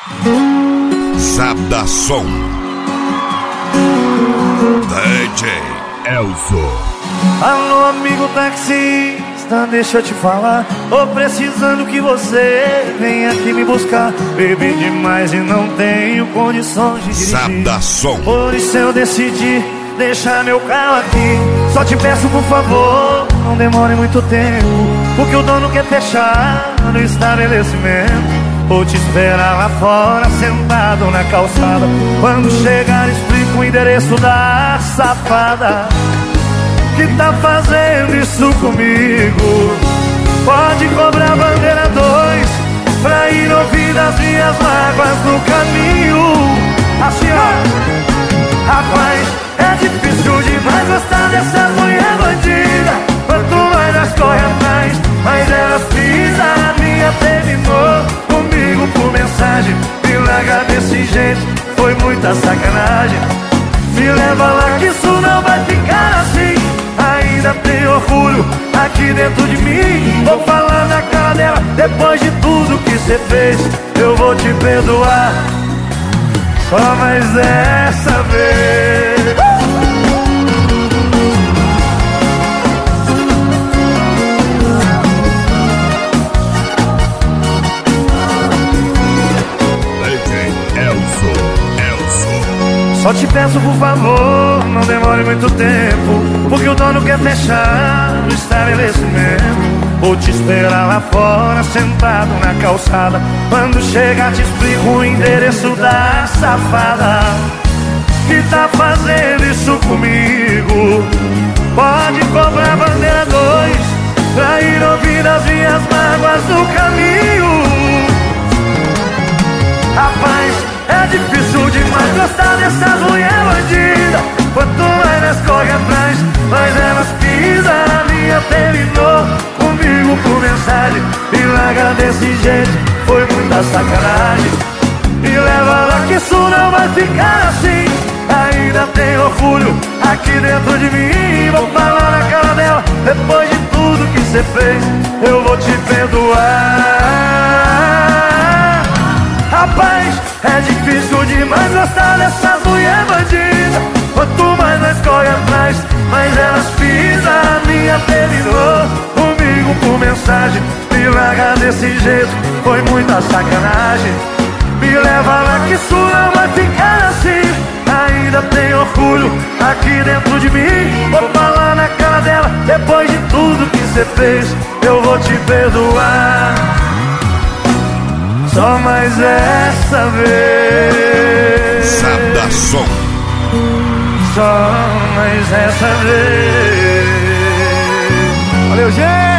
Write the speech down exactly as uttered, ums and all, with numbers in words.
Sabdação D J Elzo. Alô, amigo taxista, deixa eu te falar. Tô precisando que você venha aqui me buscar. Bebi demais e não tenho condições de dirigir. Sabdação. Por isso eu decidi deixar meu carro aqui. Só te peço, por favor, não demore muito tempo, porque o dono quer fechar no estabelecimento. Vou te esperar lá fora, sentado na calçada. Quando chegar, explico o endereço da safada que tá fazendo isso comigo. Pode cobrar bandeira dois pra ir ouvir as minhas mágoas no caminho. Assim ó, rapaz, é difícil demais gostar dessa mulher bandida. Quanto mais nós corre atrás, mais elas pisam. A minha terminou comigo por mensagem. Me larga desse jeito, foi muita sacanagem. Me leva lá que isso não vai ficar assim. Ainda tem orgulho aqui dentro de mim. Vou falar na cara dela, depois de tudo que cê fez, eu vou te perdoar, só mais dessa vez. Só te peço, por favor, não demore muito tempo, porque o dono quer fechar o estabelecimento. Vou te esperar lá fora, sentado na calçada. Quando chegar te explico o endereço da safada que tá fazendo isso comigo. Pode cobrar bandeira dois pra ir ouvir as minhas mágoas no caminho. Rapaz, é difícil demais gostar dessas mulher bandida. Quanto mais nós corre atrás, mais elas pisam. A minha terminou comigo por mensagem. Me larga desse jeito, foi muita sacanagem. Me leva lá que isso não vai ficar assim. Ainda tem orgulho aqui dentro de mim. Vou falar na cara dela, depois de tudo que cê fez, eu vou te perdoar. Rapaz, é difícil demais gostar dessas mulher bandida. Quanto mais nós corre atrás, mais elas pisam. A minha terminou comigo por mensagem. Me larga desse jeito, foi muita sacanagem. Me leva lá que isso não vai ficar assim. Ainda tem orgulho aqui dentro de mim. Vou falar na cara dela, depois de tudo que cê fez, eu vou te perdoar, só mais essa vez. Sabdação. Só mais essa vez. Valeu, gente!